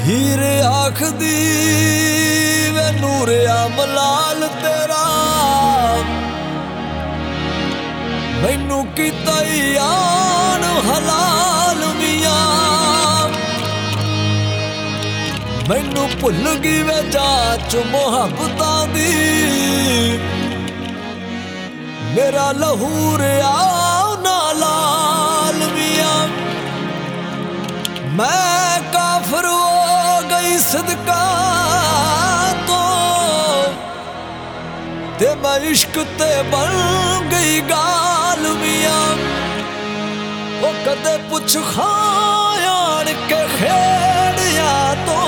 ਹੀਰ ਆਖਦੀ ਵੇ ਨੂਰਿਆ ਮਲਾਲ ਤੇਰਾ ਮੈਨੂੰ ਕੀਤਾ ਯਾਨ ਹਲਾਲ ਮੀਆਂ ਮੈਨੂੰ ਭੁੱਲ ਗਈ ਵੇ ਜਾਚ ਮੁਹੱਬਤਾਂ ਦੀ ਮੇਰਾ ਲਹੂ ਰਿਆ ਨਾ ਲਾਲ ਮੀਆਂ ਮੈਂ ਕਾਫਰ ਹੋ ਗਈ ਸਦਕਾ ਤੋਂ ਤੇ ਮੈਂ ਇਸ਼ਕ ਤੇ ਬਣ ਗਈ ਗਾਲ ਮੀਆਂ ਉਹ ਕਦੇ ਪੁੱਛ ਖਾਣ ਕੇ ਖੇੜਿਆ ਤੋਂ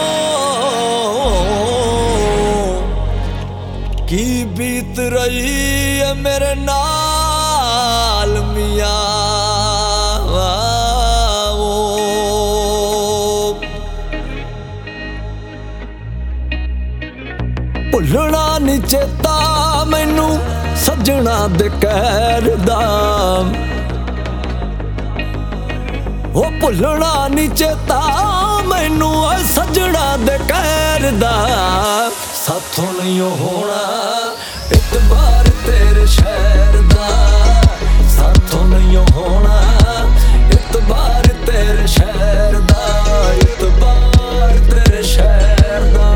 ਕੀ ਬੀਤ ਰਹੀ ਹੈ ਮੇਰੇ ਨਾਲ ਮੀਆਂ ਭੁੱਲਣਾ ਨੀ ਚੇਤਾ ਮੈਨੂੰ ਸੱਜਣਾ ਦੇ ਕਹਿਰ ਦਾ ਉਹ ਭੁੱਲਣਾ ਨੀ ਚੇਤਾ ਮੈਨੂੰ ਸੱਜਣਾ ਦੇ ਕਹਿਰ ਦਾ ਸਾਥੋਂ ਨਹੀਂ ਹੋਣਾ ਇਤਬਾਰ ਤੇਰੇ ਸ਼ਹਿਰ ਦਾ ਸਾਥੋਂ ਨਹੀਂ ਹੋਣਾ ਇਤਬਾਰ ਤੇਰੇ ਸ਼ਹਿਰ ਦਾ ਇਤਬਾਰ ਤੇਰੇ ਸ਼ਹਿਰ ਦਾ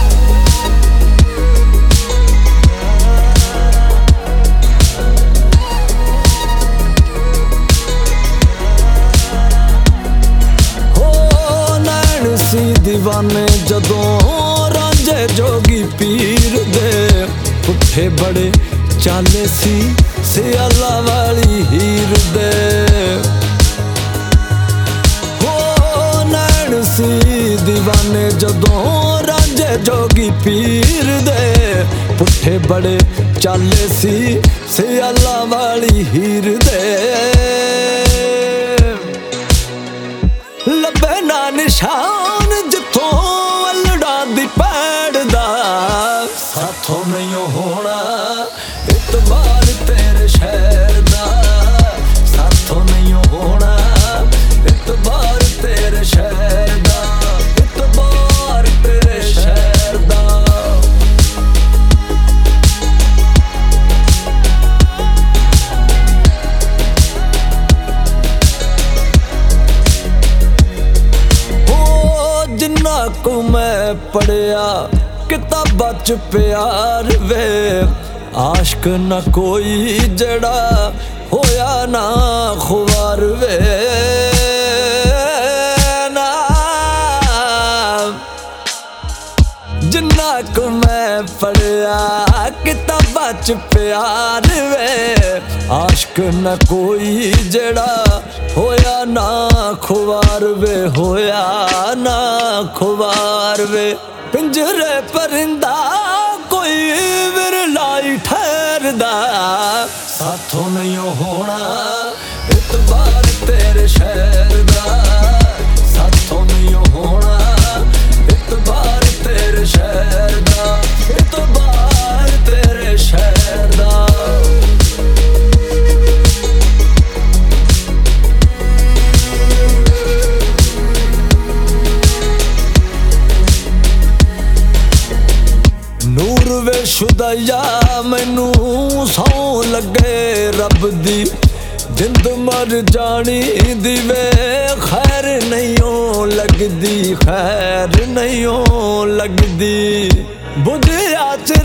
दीवाने जदों रांझे जोगी पीर दे पुठे बड़े चाले सी सियाला वाली हीर दे हो नैन सी दीवाने जदों रांझे जोगी पीर दे पुठे बड़े चाले सी सियाला वाली हीर दे लबे ना निशान साथों नहीं होना इतबार तेरे शहर दा साथों नहीं होना इतबार तेरे शहर दा इतबार तेरे शहर दा ओ जिन्ना को मैं पढ़िया किताबां च प्यार वे आशिक ना कोई जड़ा होया ना खुवार वे ना जिन्ना को मैं पढ़िया किताबां च प्यार वे आशिक ना कोई जड़ा होया ना खुवार वे होया ना खुवार वे पिंजरे परिंदा कोई विरलाई ठहरदा साथों नहीं होना इतबार तेरे शहर दा साथों नहीं होना इतबार तेरे शहर दा इतबार तेरे शहर दा वे शुदाया मैनू सौ लगे रब दी जिंद मर जानी दी वे खैर नहीं लगदी खैर नहीं लगदी बुझिया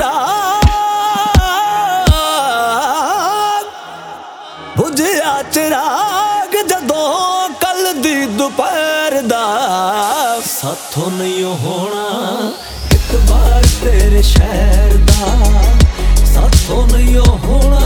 चिराग जदों कल दी दोपहर दा साथों नहीं होना इतबार तेरे शहर दा साथों नहीं होना